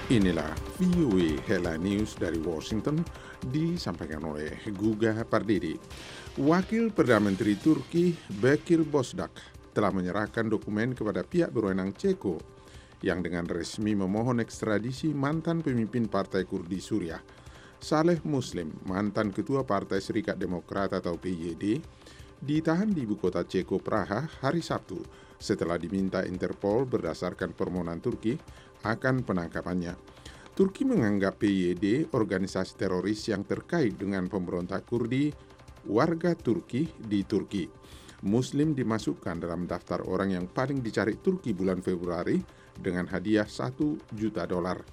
Inilah VOA Headline News dari Washington disampaikan oleh Guga Pardidi. Wakil Perdana Menteri Turki Bekir Bozdag telah menyerahkan dokumen kepada pihak berwenang Ceko yang dengan resmi memohon ekstradisi mantan pemimpin Partai Kurdi Suriah Saleh Muslim, mantan Ketua Partai Serikat Demokrat atau PYD, ditahan di ibu kota Ceko Praha hari Sabtu setelah diminta Interpol berdasarkan permohonan Turki akan penangkapannya. Turki menganggap PYD organisasi teroris yang terkait dengan pemberontak Kurdi warga Turki di Turki. Muslim dimasukkan dalam daftar orang yang paling dicari Turki bulan Februari dengan hadiah $1 juta.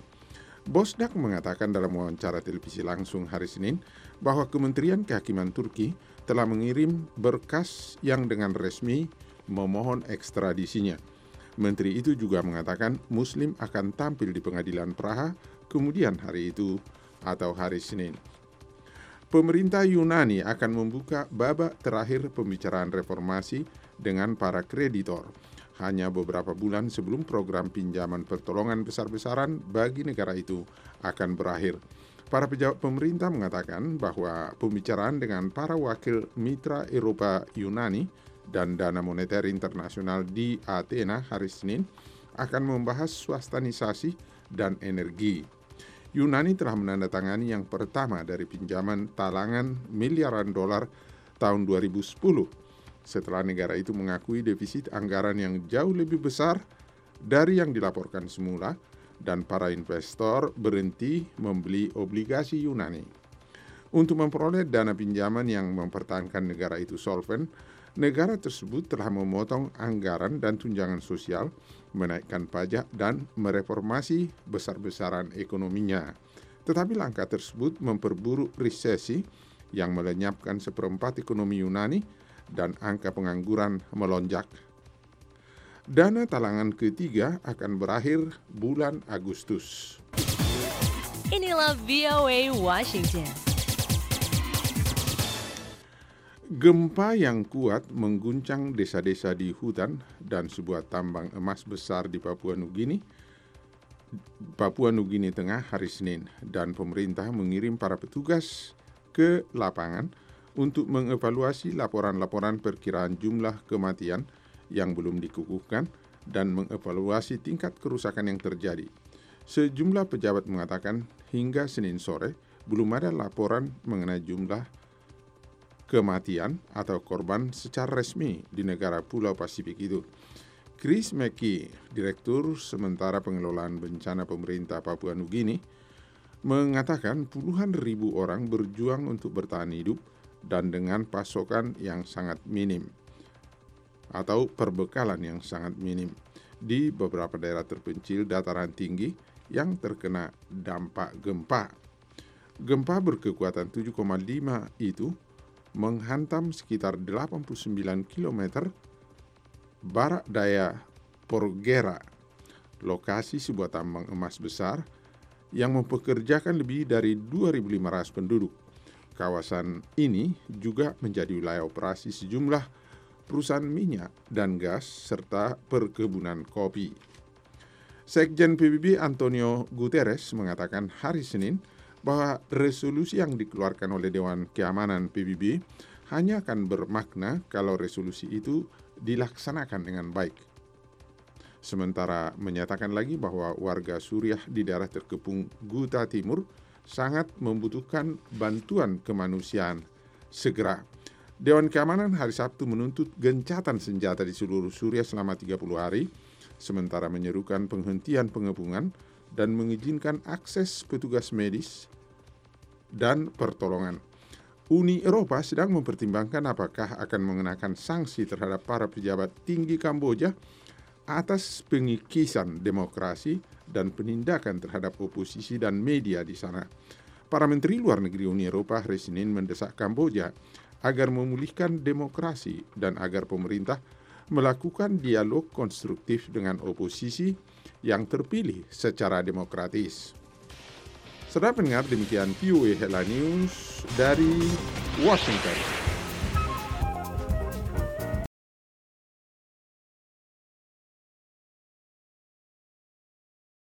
Bozdag mengatakan dalam wawancara televisi langsung hari Senin bahwa Kementerian Kehakiman Turki telah mengirim berkas yang dengan resmi memohon ekstradisinya. Menteri itu juga mengatakan Muslim akan tampil di pengadilan Praha kemudian hari itu atau hari Senin. Pemerintah Yunani akan membuka babak terakhir pembicaraan reformasi dengan para kreditor. Hanya beberapa bulan sebelum program pinjaman pertolongan besar-besaran bagi negara itu akan berakhir. Para pejabat pemerintah mengatakan bahwa pembicaraan dengan para wakil mitra Eropa Yunani dan Dana Moneter Internasional di Athena hari Senin akan membahas swastanisasi dan energi. Yunani telah menandatangani yang pertama dari pinjaman talangan miliaran dolar tahun 2010 setelah negara itu mengakui defisit anggaran yang jauh lebih besar dari yang dilaporkan semula dan para investor berhenti membeli obligasi Yunani. Untuk memperoleh dana pinjaman yang mempertahankan negara itu solven, negara tersebut telah memotong anggaran dan tunjangan sosial, menaikkan pajak dan mereformasi besar-besaran ekonominya. Tetapi langkah tersebut memperburuk resesi yang melenyapkan seperempat ekonomi Yunani dan angka pengangguran melonjak. Dana talangan ketiga akan berakhir bulan Agustus. Inilah VOA Washington. Gempa yang kuat mengguncang desa-desa di hutan dan sebuah tambang emas besar di Papua Nugini Tengah hari Senin, dan pemerintah mengirim para petugas ke lapangan untuk mengevaluasi laporan-laporan perkiraan jumlah kematian yang belum dikukuhkan dan mengevaluasi tingkat kerusakan yang terjadi. Sejumlah pejabat mengatakan hingga Senin sore belum ada laporan mengenai jumlah kematian atau korban secara resmi di negara Pulau Pasifik itu. Chris McKee, Direktur Sementara Pengelolaan Bencana Pemerintah Papua Nugini, mengatakan puluhan ribu orang berjuang untuk bertahan hidup dan dengan pasokan yang sangat minim atau perbekalan yang sangat minim di beberapa daerah terpencil dataran tinggi yang terkena dampak gempa. Gempa berkekuatan 7,5 itu menghantam sekitar 89 km barat daya Porgera, lokasi sebuah tambang emas besar yang mempekerjakan lebih dari 2.500 penduduk. Kawasan ini juga menjadi wilayah operasi sejumlah perusahaan minyak dan gas serta perkebunan kopi. Sekjen PBB Antonio Guterres mengatakan hari Senin bahwa resolusi yang dikeluarkan oleh Dewan Keamanan PBB hanya akan bermakna kalau resolusi itu dilaksanakan dengan baik. Sementara menyatakan lagi bahwa warga Suriah di daerah terkepung Ghouta Timur sangat membutuhkan bantuan kemanusiaan segera. Dewan Keamanan hari Sabtu menuntut gencatan senjata di seluruh Suriah selama 30 hari, sementara menyerukan penghentian pengepungan dan mengizinkan akses petugas medis dan pertolongan. Uni Eropa sedang mempertimbangkan apakah akan mengenakan sanksi terhadap para pejabat tinggi Kamboja atas pengikisan demokrasi dan penindakan terhadap oposisi dan media di sana. Para menteri luar negeri Uni Eropa hari Senin mendesak Kamboja agar memulihkan demokrasi dan agar pemerintah melakukan dialog konstruktif dengan oposisi yang terpilih secara demokratis. Saudara pendengar, demikian VOA Headline News dari Washington.